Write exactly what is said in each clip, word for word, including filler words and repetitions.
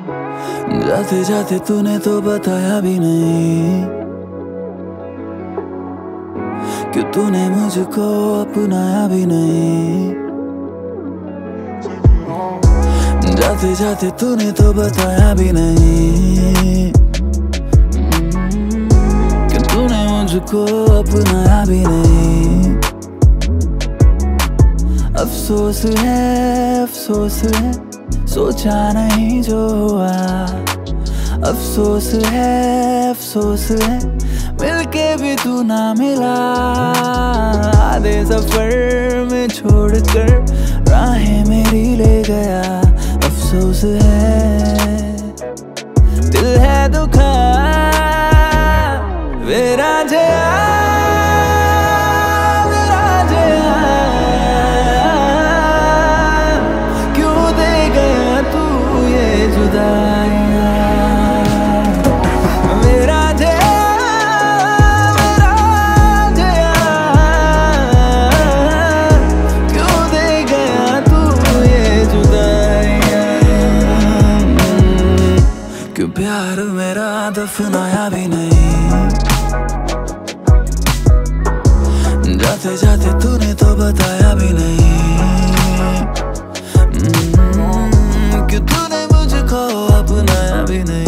जाते जाते तूने तो बताया भी नहीं कि तूने मुझको अपनाया भी नहीं। जाते जाते तूने तो बताया भी नहीं कि तूने मुझको अपनाया भी नहीं। अफसोस है अफसोस है सोचा नहीं जो हुआ। अफसोस है अफसोस है मिलके भी तू ना मिला। आधे सफर में छोड़कर राहें मेरी ले गया। अफसोस है दिल है दुखा मेरा जया मेरा जया। क्यों दे गया तू ये जुदाइयाँ। मेरा जया मेरा जया क्यों दे गया तू ये जुदाइयाँ। क्यों प्यार मेरा दफनाया भी नहीं। जाते जाते तूने तो बताया भी नहीं कि तूने मुझको अपनाया भी नहीं।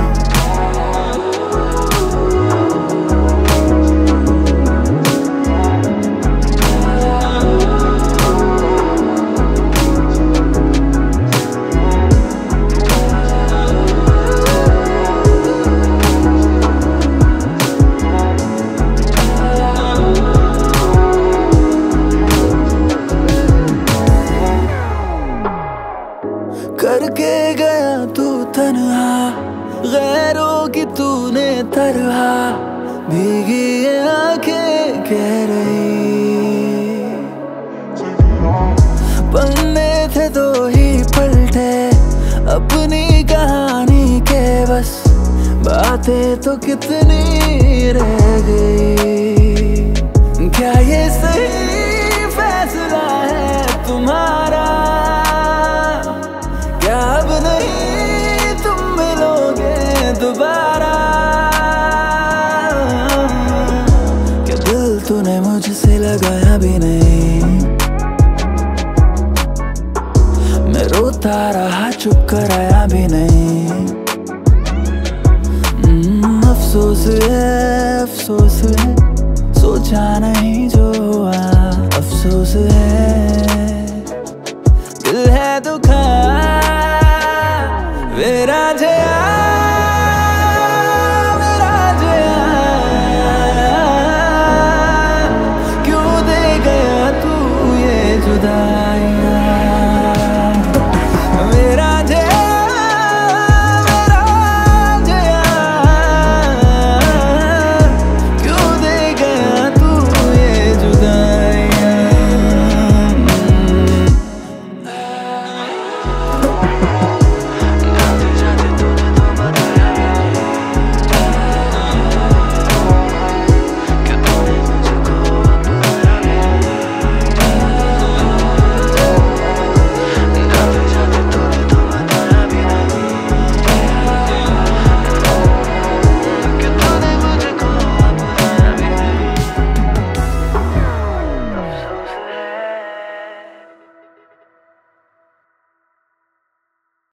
करके गया तू तन्हा गैरों की तूने तरह। भीगी ये आंखें कह रही पन्ने थे दो ही पलटे अपनी कहानी के। बस बातें तो कितनी रह गई। क्या ये सही फैसला है तुम्हारा। क्या अब नहीं तुम मिलोगे दोबारा। क्या दिल तूने मुझसे लगाया भी नहीं। मैं रोता रहा चुप कराया भी नहीं। अफसोस है अफसोस है सोचा नहीं जो हुआ। अफसोस है दिल है दुखा मेरा जया।